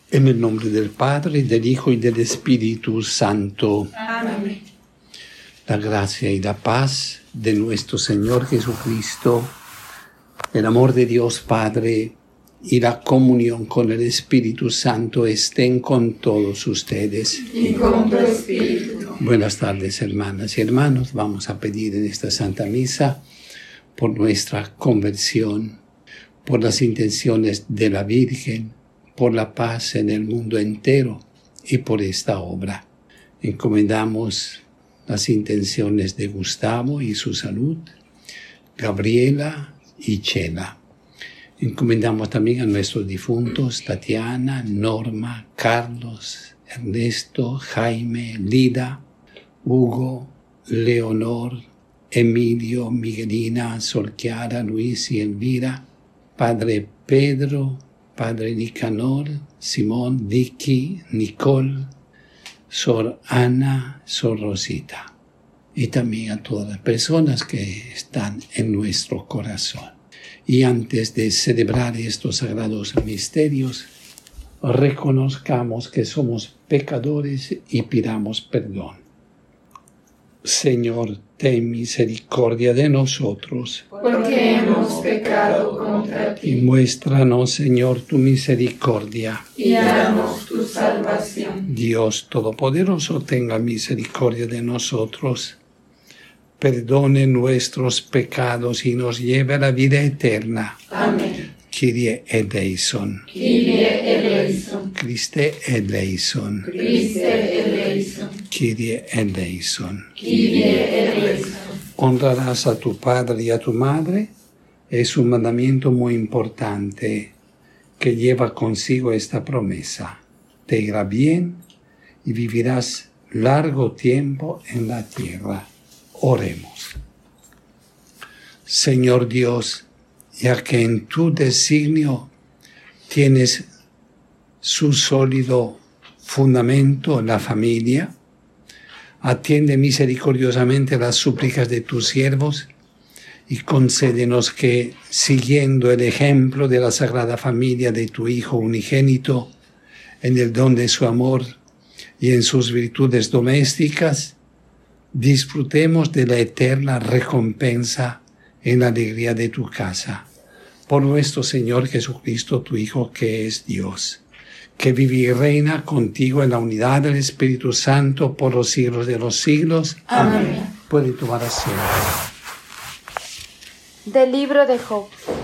En el nombre del Padre, del Hijo y del Espíritu Santo. Amén. La gracia y la paz de nuestro Señor Jesucristo, el amor de Dios Padre y la comunión con el Espíritu Santo estén con todos ustedes. Y con tu espíritu. Buenas tardes, hermanas y hermanos. Vamos a pedir en esta Santa Misa por nuestra conversión, por las intenciones de la Virgen, por la paz en el mundo entero y por esta obra. Encomendamos las intenciones de Gustavo y su salud, Gabriela y Chela. Encomendamos también a nuestros difuntos, Tatiana, Norma, Carlos, Ernesto, Jaime, Lida, Hugo, Leonor, Emilio, Miguelina, Solquiara, Luis y Elvira, Padre Pedro, Padre Nicanor, Simón, Vicky, Nicole, Sor Ana, Sor Rosita, y también a todas las personas que están en nuestro corazón. Y antes de celebrar estos sagrados misterios, reconozcamos que somos pecadores y pidamos perdón. Señor, ten misericordia de nosotros, porque hemos pecado contra y ti, muéstranos, Señor, tu misericordia. y danos tu salvación. Dios Todopoderoso, tenga misericordia de nosotros, perdone nuestros pecados y nos lleve a la vida eterna. Amén. Kyrie eleison. Kyrie eleison. Christe eleison. Christe eleison. Kyrie eleison. Kyrie eleison. Honrarás a tu padre y a tu madre. Es un mandamiento muy importante que lleva consigo esta promesa. Te irá bien y vivirás largo tiempo en la tierra. Oremos. Señor Dios, ya que en tu designio tienes su sólido fundamento la familia, atiende misericordiosamente las súplicas de tus siervos y concédenos que, siguiendo el ejemplo de la Sagrada Familia de tu Hijo unigénito, en el don de su amor y en sus virtudes domésticas, disfrutemos de la eterna recompensa en la alegría de tu casa. Por nuestro Señor Jesucristo, tu Hijo, que es Dios, que vive y reina contigo en la unidad del Espíritu Santo por los siglos de los siglos. Amén. Puede tomar asiento. Del libro de Job.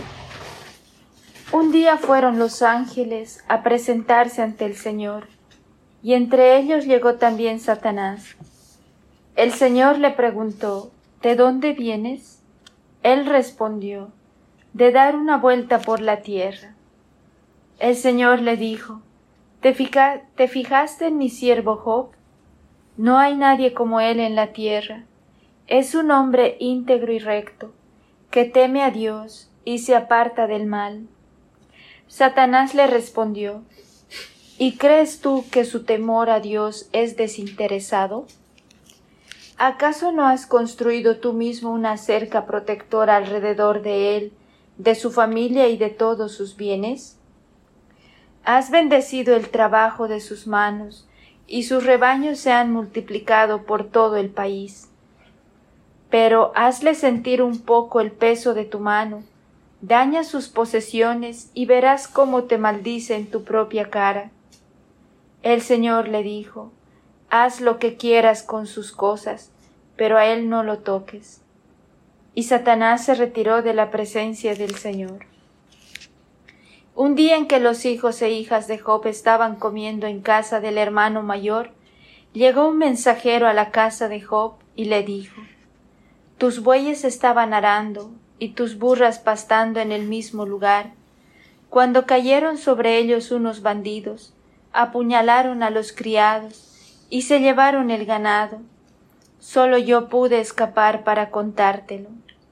Un día fueron los ángeles a presentarse ante el Señor, y entre ellos llegó también Satanás. El Señor le preguntó: ¿De dónde vienes? Él respondió: de dar una vuelta por la tierra. El Señor le dijo: ¿Te fijaste en mi siervo Job? No hay nadie como él en la tierra. Es un hombre íntegro y recto, que teme a Dios y se aparta del mal. Satanás le respondió: ¿y crees tú que su temor a Dios es desinteresado? ¿Acaso no has construido tú mismo una cerca protectora alrededor de él, de su familia y de todos sus bienes? Has bendecido el trabajo de sus manos, y sus rebaños se han multiplicado por todo el país. Pero hazle sentir un poco el peso de tu mano, daña sus posesiones y verás cómo te maldice en tu propia cara. El Señor le dijo: haz lo que quieras con sus cosas, pero a él no lo toques. Y Satanás se retiró de la presencia del Señor. Un día en que los hijos e hijas de Job estaban comiendo en casa del hermano mayor, llegó un mensajero a la casa de Job y le dijo: tus bueyes estaban arando y tus burras pastando en el mismo lugar, cuando cayeron sobre ellos unos bandidos, apuñalaron a los criados y se llevaron el ganado. Solo yo pude escapar para contártelo.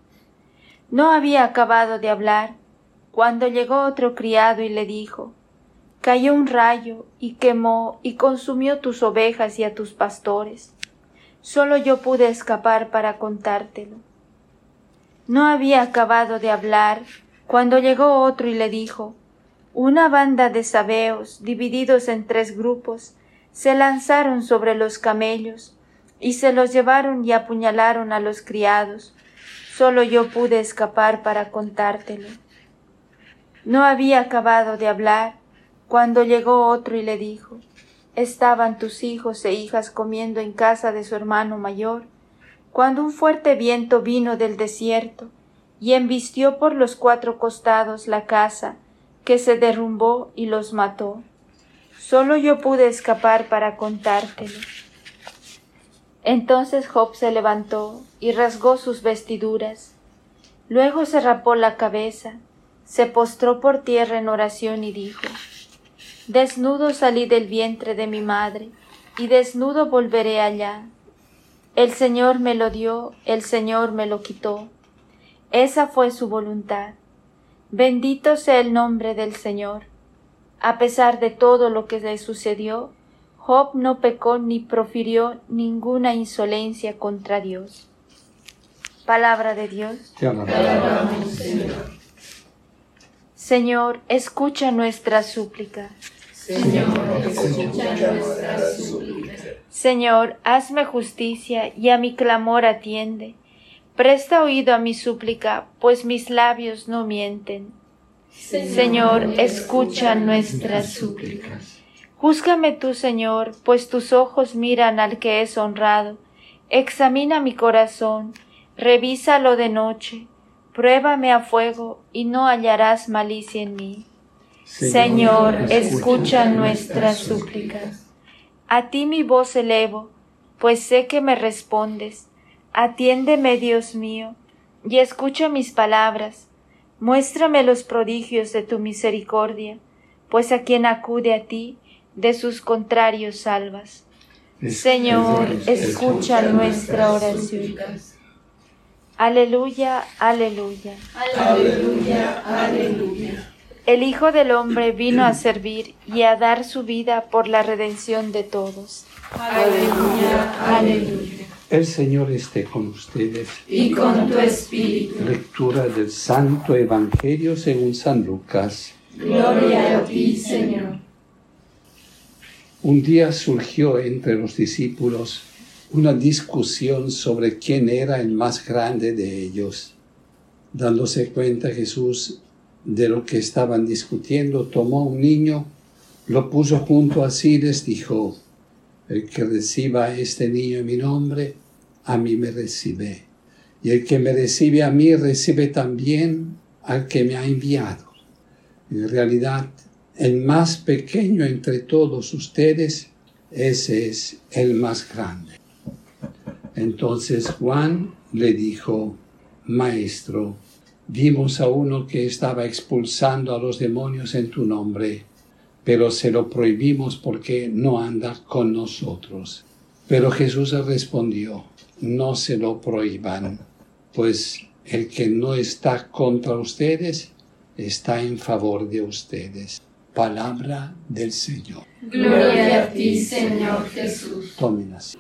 No había acabado de hablar cuando llegó otro criado y le dijo: cayó un rayo y quemó y consumió tus ovejas y a tus pastores. Solo yo pude escapar para contártelo. No había acabado de hablar cuando llegó otro y le dijo: Una banda de sabeos, divididos en 3 grupos, se lanzaron sobre los camellos y se los llevaron y apuñalaron a los criados. Solo yo pude escapar para contártelo. No había acabado de hablar cuando llegó otro y le dijo: estaban tus hijos e hijas comiendo en casa de su hermano mayor, cuando un fuerte viento vino del desierto y embistió por los 4 costados la casa, que se derrumbó y los mató. Solo yo pude escapar para contártelo. Entonces Job se levantó y rasgó sus vestiduras. Luego se rapó la cabeza, se postró por tierra en oración y dijo: desnudo salí del vientre de mi madre, y desnudo volveré allá. El Señor me lo dio, el Señor me lo quitó. Esa fue su voluntad. Bendito sea el nombre del Señor. A pesar de todo lo que le sucedió, Job no pecó ni profirió ninguna insolencia contra Dios. Palabra de Dios. Te alabamos, Señor. Señor, escucha nuestra súplica. Señor, escucha nuestra súplica. Señor, hazme justicia y a mi clamor atiende. Presta oído a mi súplica, pues mis labios no mienten. Señor, escucha nuestras súplicas. Júzgame tú, Señor, pues tus ojos miran al que es honrado. Examina mi corazón, revísalo de noche, pruébame a fuego y no hallarás malicia en mí. Señor, escucha nuestras súplicas. A ti mi voz elevo, pues sé que me respondes. Atiéndeme, Dios mío, y escucha mis palabras. Muéstrame los prodigios de tu misericordia, pues a quien acude a ti, de sus contrarios salvas. Señor, escucha nuestra oración. Aleluya, aleluya. Aleluya, aleluya. El Hijo del Hombre vino a servir y a dar su vida por la redención de todos. Aleluya, aleluya. El Señor esté con ustedes. Y con tu espíritu. Lectura del Santo Evangelio según San Lucas. Gloria a ti, Señor. Un día surgió entre los discípulos una discusión sobre quién era el más grande de ellos. Dándose cuenta Jesús de lo que estaban discutiendo, tomó un niño, lo puso junto a sí y les dijo: el que reciba a este niño en mi nombre, a mí me recibe. Y el que me recibe a mí, recibe también al que me ha enviado. En realidad, el más pequeño entre todos ustedes, ese es el más grande. Entonces Juan le dijo: Maestro, vimos a uno que estaba expulsando a los demonios en tu nombre, pero se lo prohibimos porque no anda con nosotros. Pero Jesús respondió: no se lo prohíban, pues el que no está contra ustedes está en favor de ustedes. Palabra del Señor. Gloria a ti, Señor Jesús. Tomen así.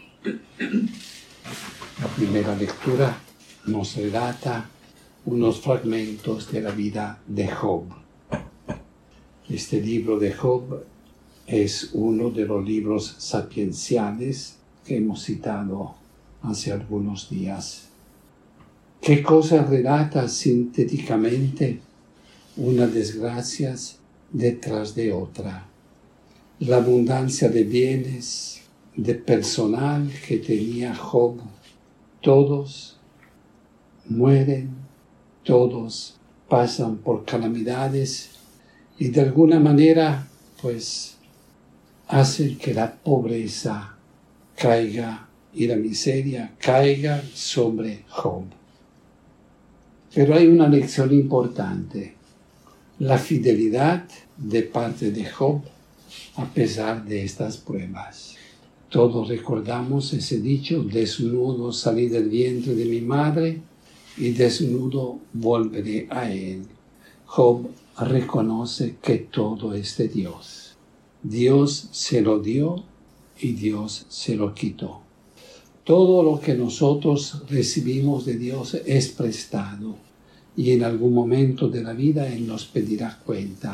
La primera lectura nos relata unos fragmentos de la vida de Job. Este libro de Job es uno de los libros sapienciales que hemos citado hace algunos días. ¿Qué cosa relata sintéticamente? Unas desgracias detrás de otra. La abundancia de bienes, de personal que tenía Job. Todos mueren, todos pasan por calamidades y de alguna manera pues hacen que la pobreza caiga y la miseria caiga sobre Job. Pero hay una lección importante: la fidelidad de parte de Job a pesar de estas pruebas. Todos recordamos ese dicho: desnudo salí del vientre de mi madre y desnudo volveré a él. Job reconoce que todo es de Dios. Dios se lo dio y Dios se lo quitó. Todo lo que nosotros recibimos de Dios es prestado y en algún momento de la vida Él nos pedirá cuenta.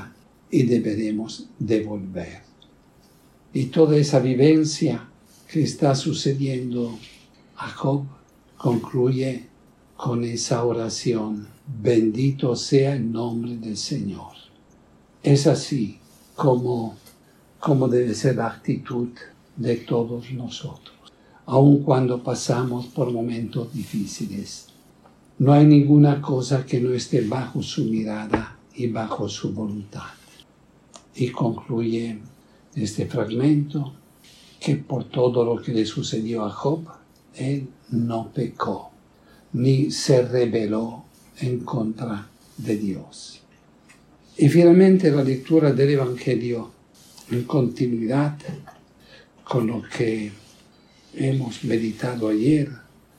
y deberemos devolver. Y toda esa vivencia que está sucediendo a Job concluye con esa oración: bendito sea el nombre del Señor. Es así como debe ser la actitud de todos nosotros, aun cuando pasamos por momentos difíciles. No hay ninguna cosa que no esté bajo su mirada y bajo su voluntad. Y concluye este fragmento que por todo lo que le sucedió a Job, él no pecó, ni se rebeló en contra de Dios. Y finalmente la lectura del Evangelio, en continuidad con lo que hemos meditado ayer,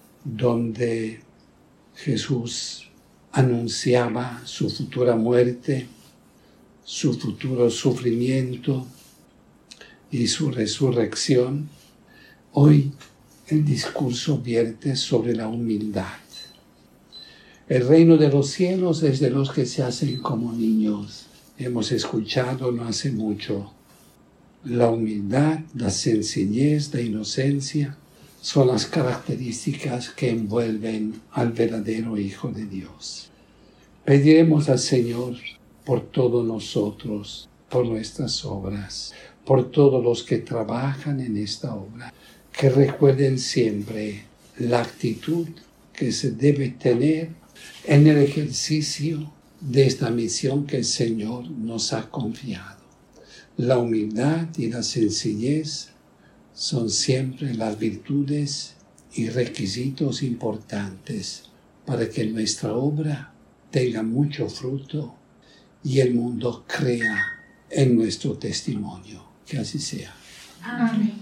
donde Jesús anunciaba su futura muerte, su futuro sufrimiento y su resurrección. Hoy el discurso vierte sobre la humildad. El reino de los cielos es de los que se hacen como niños. Hemos escuchado no hace mucho. La humildad, la sencillez, la inocencia son las características que envuelven al verdadero Hijo de Dios. Pediremos al Señor por todos nosotros, por nuestras obras, por todos los que trabajan en esta obra, que recuerden siempre la actitud que se debe tener en el ejercicio de esta misión que el Señor nos ha confiado. La humildad y la sencillez son siempre las virtudes y requisitos importantes para que nuestra obra tenga mucho fruto y el mundo crea en nuestro testimonio. Que así sea. Amén.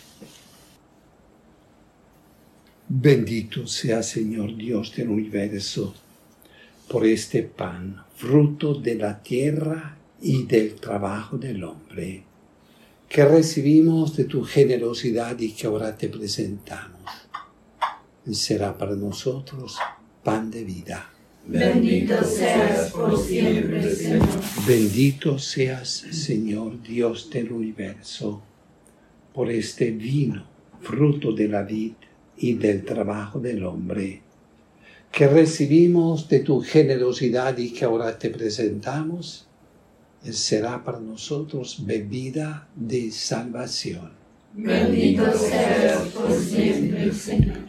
Bendito sea, Señor Dios del universo, por este pan, fruto de la tierra y del trabajo del hombre, que recibimos de tu generosidad y que ahora te presentamos. Será para nosotros pan de vida. Bendito seas por siempre, Señor. Bendito seas, Señor Dios del universo, por este vino, fruto de la vid y del trabajo del hombre, que recibimos de tu generosidad y que ahora te presentamos. Será para nosotros bebida de salvación. Bendito seas por siempre, Señor.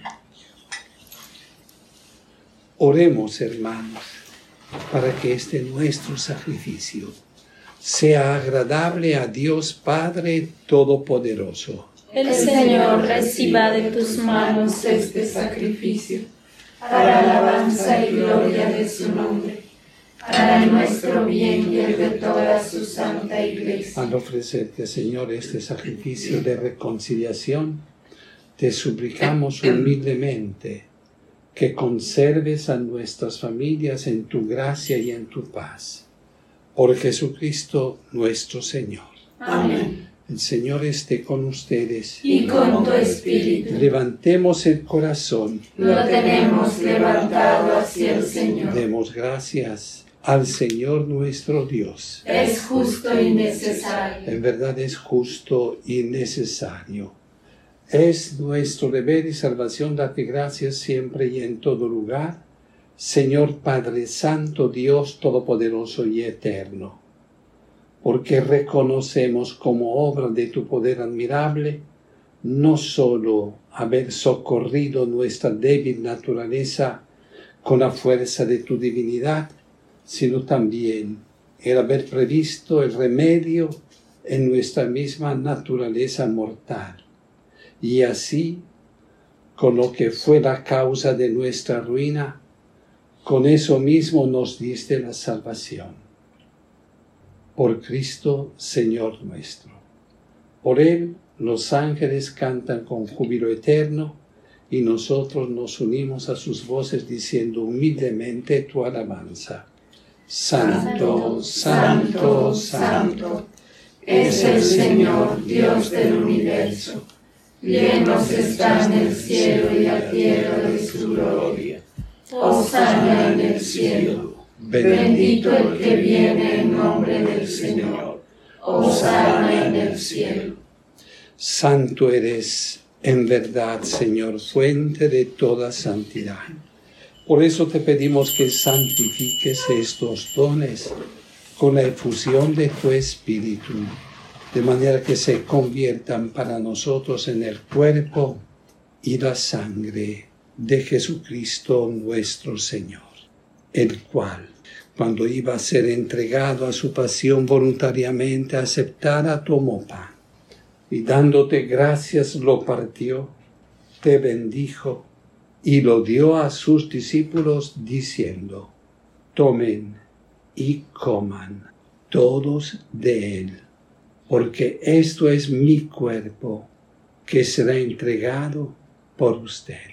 Oremos, hermanos, para que este nuestro sacrificio sea agradable a Dios Padre Todopoderoso. El Señor reciba de tus manos este sacrificio, para alabanza y gloria de su nombre, para nuestro bien y el de toda su santa Iglesia. Al ofrecerte, Señor, este sacrificio de reconciliación, te suplicamos humildemente que conserves a nuestras familias en tu gracia y en tu paz. Por Jesucristo nuestro Señor. Amén. El Señor esté con ustedes. Y con tu espíritu. Levantemos el corazón. Lo tenemos levantado hacia el Señor. Demos gracias al Señor nuestro Dios. Es justo y necesario. En verdad es justo y necesario. Es nuestro deber y salvación darte gracias siempre y en todo lugar, Señor Padre Santo, Dios Todopoderoso y Eterno, porque reconocemos como obra de tu poder admirable no solo haber socorrido nuestra débil naturaleza con la fuerza de tu divinidad, sino también el haber previsto el remedio en nuestra misma naturaleza mortal. Y así, con lo que fue la causa de nuestra ruina, con eso mismo nos diste la salvación. Por Cristo, Señor nuestro. Por Él, los ángeles cantan con júbilo eterno, y nosotros nos unimos a sus voces diciendo humildemente tu alabanza. Santo, santo, santo, es el Señor, Dios del universo. Llenos están el cielo y la tierra de su gloria. Hosana en el cielo. Bendito el que viene en nombre del Señor. Hosana en el cielo. Santo eres en verdad, Señor, fuente de toda santidad. Por eso te pedimos que santifiques estos dones con la efusión de tu Espíritu, de manera que se conviertan para nosotros en el cuerpo y la sangre de Jesucristo nuestro Señor, el cual, cuando iba a ser entregado a su pasión voluntariamente aceptada, tomó pan y dándote gracias lo partió, te bendijo y lo dio a sus discípulos diciendo: tomen y coman todos de él, porque esto es mi cuerpo que será entregado por ustedes.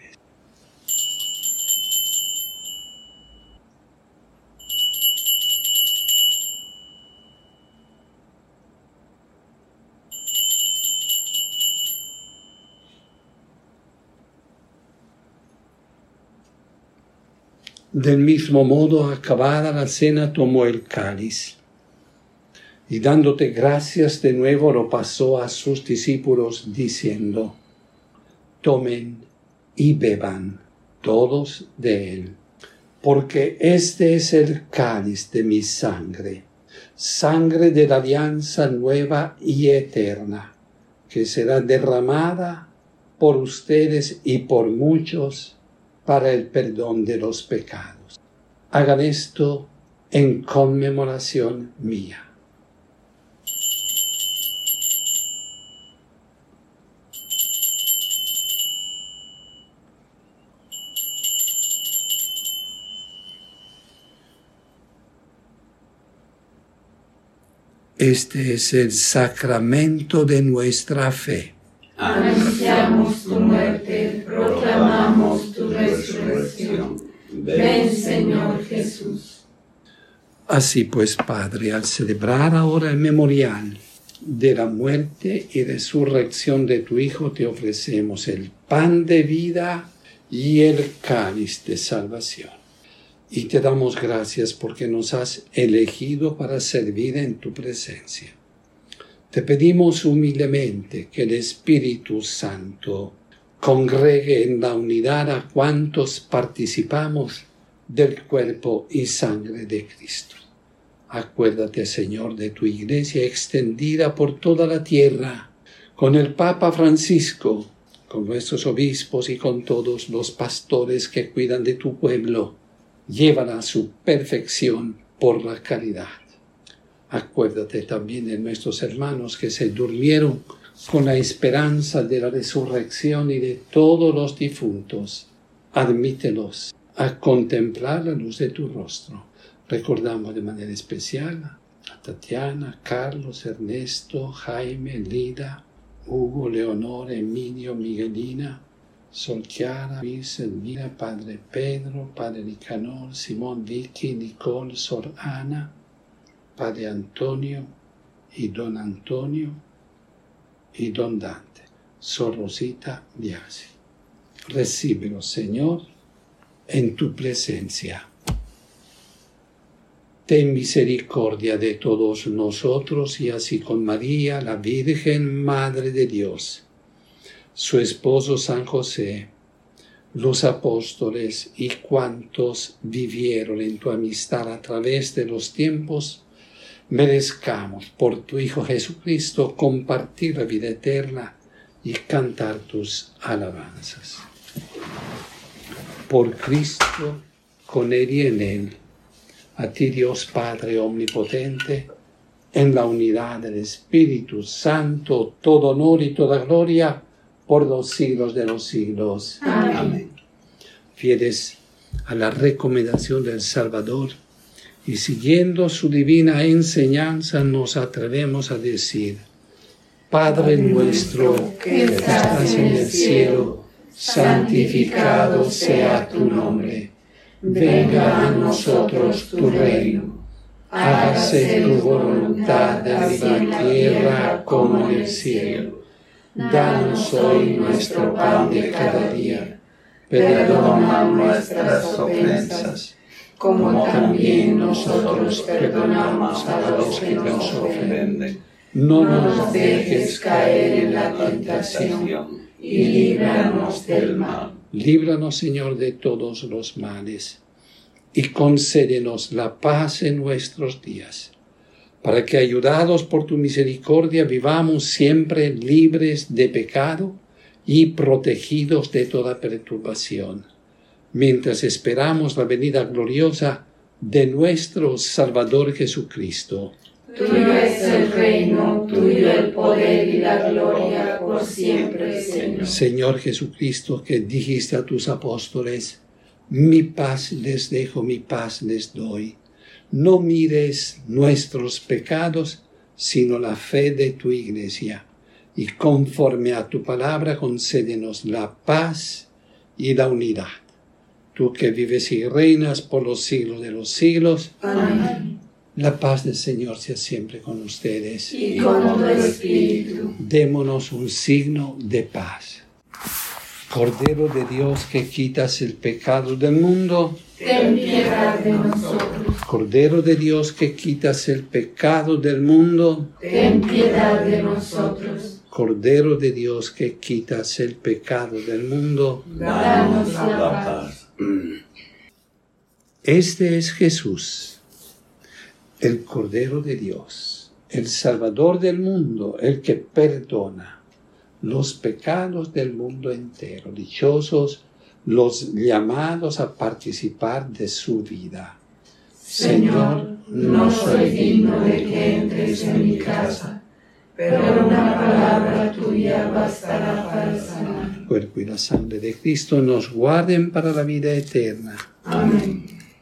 Del mismo modo, acabada la cena, tomó el cáliz y dándote gracias de nuevo lo pasó a sus discípulos diciendo: tomen y beban todos de él, porque este es el cáliz de mi sangre, sangre de la alianza nueva y eterna, que será derramada por ustedes y por muchos para el perdón de los pecados. Hagan esto en conmemoración mía. Este es el sacramento de nuestra fe. Anunciamos tu muerte, proclamamos tu resurrección. Ven, Señor Jesús. Así pues, Padre, al celebrar ahora el memorial de la muerte y resurrección de tu Hijo, te ofrecemos el pan de vida y el cáliz de salvación. Y te damos gracias porque nos has elegido para servir en tu presencia. Te pedimos humildemente que el Espíritu Santo congregue en la unidad a cuantos participamos del cuerpo y sangre de Cristo. Acuérdate, Señor, de tu Iglesia extendida por toda la tierra, con el Papa Francisco, con nuestros obispos y con todos los pastores que cuidan de tu pueblo. Llévala a su perfección por la caridad. Acuérdate también de nuestros hermanos que se durmieron con la esperanza de la resurrección y de todos los difuntos. Admítelos a contemplar la luz de tu rostro. Recordamos de manera especial a Tatiana, Carlos, Ernesto, Jaime, Lida, Hugo, Leonor, Emilio, Miguelina, Solchiara, Luis, Elvira, Padre Pedro, Padre Nicanor, Simón, Vicky, Nicole, Sor Ana, Padre Antonio y Don Antonio y Don Dante, Sor Rosita Biasi. Recíbelo, Señor, en tu presencia. Ten misericordia de todos nosotros y así con María, la Virgen Madre de Dios, su esposo San José, los apóstoles y cuantos vivieron en tu amistad a través de los tiempos, merezcamos por tu Hijo Jesucristo compartir la vida eterna y cantar tus alabanzas. Por Cristo, con Él y en Él, a ti Dios Padre Omnipotente, en la unidad del Espíritu Santo, todo honor y toda gloria, por los siglos de los siglos. Amén. Amén. Fieles a la recomendación del Salvador y siguiendo su divina enseñanza, nos atrevemos a decir: Padre nuestro que estás en el cielo, santificado sea tu nombre. Venga a nosotros tu reino. Hágase tu voluntad en la tierra como en el cielo. Danos hoy nuestro pan de cada día. Perdona nuestras ofensas, como también nosotros perdonamos a los que nos ofenden. No No nos nos dejes caer en la tentación y líbranos del mal. Líbranos, Señor, de todos los males, y concédenos la paz en nuestros días, para que, ayudados por tu misericordia, vivamos siempre libres de pecado y protegidos de toda perturbación, mientras esperamos la venida gloriosa de nuestro Salvador Jesucristo. Tuyo es el reino, tuyo el poder y la gloria por siempre, Señor. Señor Jesucristo, que dijiste a tus apóstoles: mi paz les dejo, mi paz les doy. No mires nuestros pecados, sino la fe de tu Iglesia. Y conforme a tu palabra, concédenos la paz y la unidad. Tú que vives y reinas por los siglos de los siglos. Amén. La paz del Señor sea siempre con ustedes. Y con tu espíritu. Démonos un signo de paz. Cordero de Dios, que quitas el pecado del mundo, Ten piedad de nosotros. Cordero de Dios, que quitas el pecado del mundo, Ten piedad de nosotros. Cordero de Dios, que quitas el pecado del mundo. Danos la paz. Este es Jesús, el Cordero de Dios, el Salvador del mundo, el que perdona los pecados del mundo entero. Dichosos los llamados a participar de su vida. Señor, no soy digno de que entres en mi casa, pero una palabra tuya bastará para sanar. El cuerpo y la sangre de Cristo nos guarden para la vida eterna. Amén.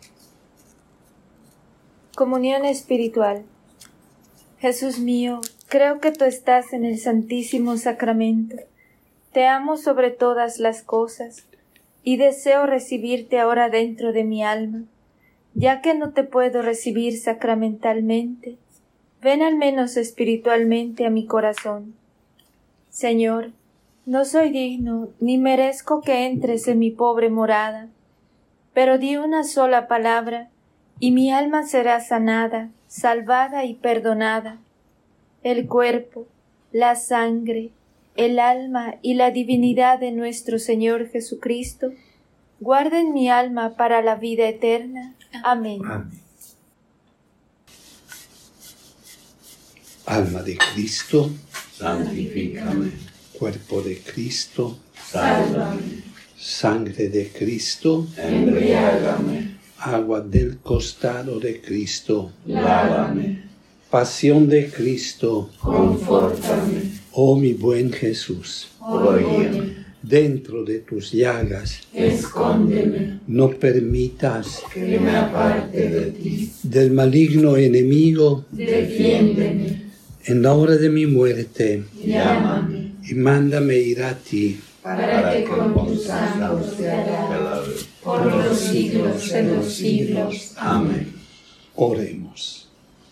Comunión espiritual. Jesús mío, creo que tú estás en el Santísimo Sacramento. Te amo sobre todas las cosas y deseo recibirte ahora dentro de mi alma. Ya que no te puedo recibir sacramentalmente, ven al menos espiritualmente a mi corazón. Señor, no soy digno ni merezco que entres en mi pobre morada, pero di una sola palabra y mi alma será sanada, salvada y perdonada. El cuerpo, la sangre, el alma y la divinidad de nuestro Señor Jesucristo guarden mi alma para la vida eterna. Amén. Amén. Alma de Cristo, Santifícame. cuerpo de Cristo, Sálvame. sangre de Cristo, Embriágame. agua del costado de Cristo, Lávame. pasión de Cristo. Confórtame. Oh mi buen Jesús, Óyeme. dentro de tus llagas Escóndeme. no permitas Que me aparte de ti. del maligno enemigo. Defiéndeme. En la hora de mi muerte, Llámame. y mándame ir a ti. Para que con tus santos te alabe. Por los siglos de los siglos. Amén. Oremos.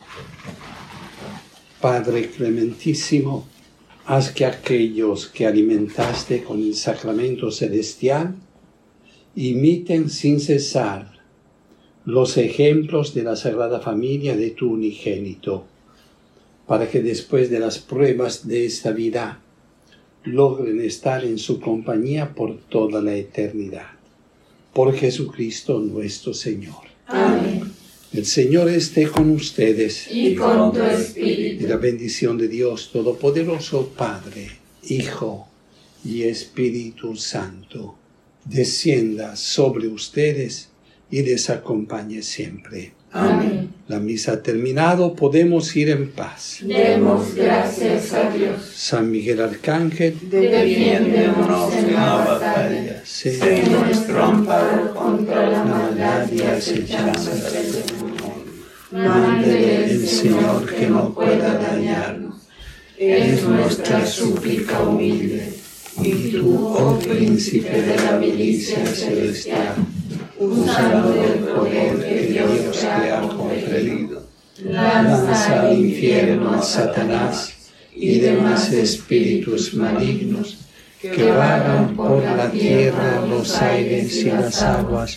Padre clementísimo, haz que aquellos que alimentaste con el sacramento celestial imiten sin cesar los ejemplos de la Sagrada Familia de tu unigénito, para que después de las pruebas de esta vida logren estar en su compañía por toda la eternidad. Por Jesucristo nuestro Señor. Amén. El Señor esté con ustedes. Y con tu Y espíritu. la bendición de Dios Todopoderoso, Padre, Hijo y Espíritu Santo, descienda sobre ustedes y les acompañe siempre. Amén. La misa ha terminado, podemos ir en paz. Demos gracias a Dios. San Miguel Arcángel, Defiéndenos en la batalla. Sé sea nuestro amparo contra la la maldad maldad y y acechanzas acechanzas del del demonio. demonio. Mándele el Señor que no pueda dañarnos. Es nuestra súplica humilde. Y tú, oh príncipe de la milicia celestial, usando del poder que Dios te ha conferido, lanza al infierno a Satanás y demás espíritus malignos que vagan por la tierra, los aires y las aguas,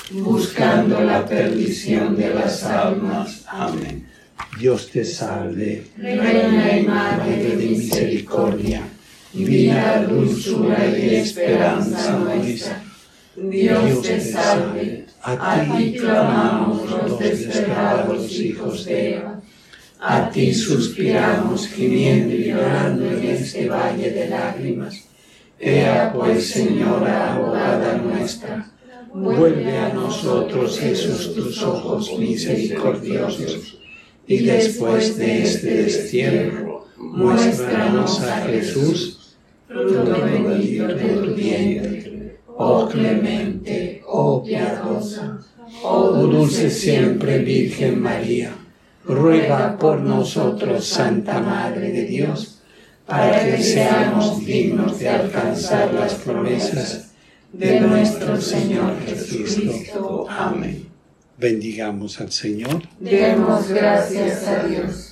buscando la perdición de las almas. Amén. Dios te salve, Reina y Madre de misericordia, vida, dulzura y esperanza nuestra. Dios te salve, a ti clamamos los desterrados hijos de Eva. A ti suspiramos, gimiendo y llorando en este valle de lágrimas. Ea pues, Señora, abogada nuestra, vuelve a nosotros esos tus ojos misericordiosos, y después de este destierro, muéstranos a Jesús, fruto bendito de tu vientre. Oh clemente, oh piadosa, oh dulce siempre Virgen María, ruega por nosotros, Santa Madre de Dios, para que seamos dignos de alcanzar las promesas de nuestro Señor Jesucristo. Amén. bendigamos al Señor. Demos gracias a Dios.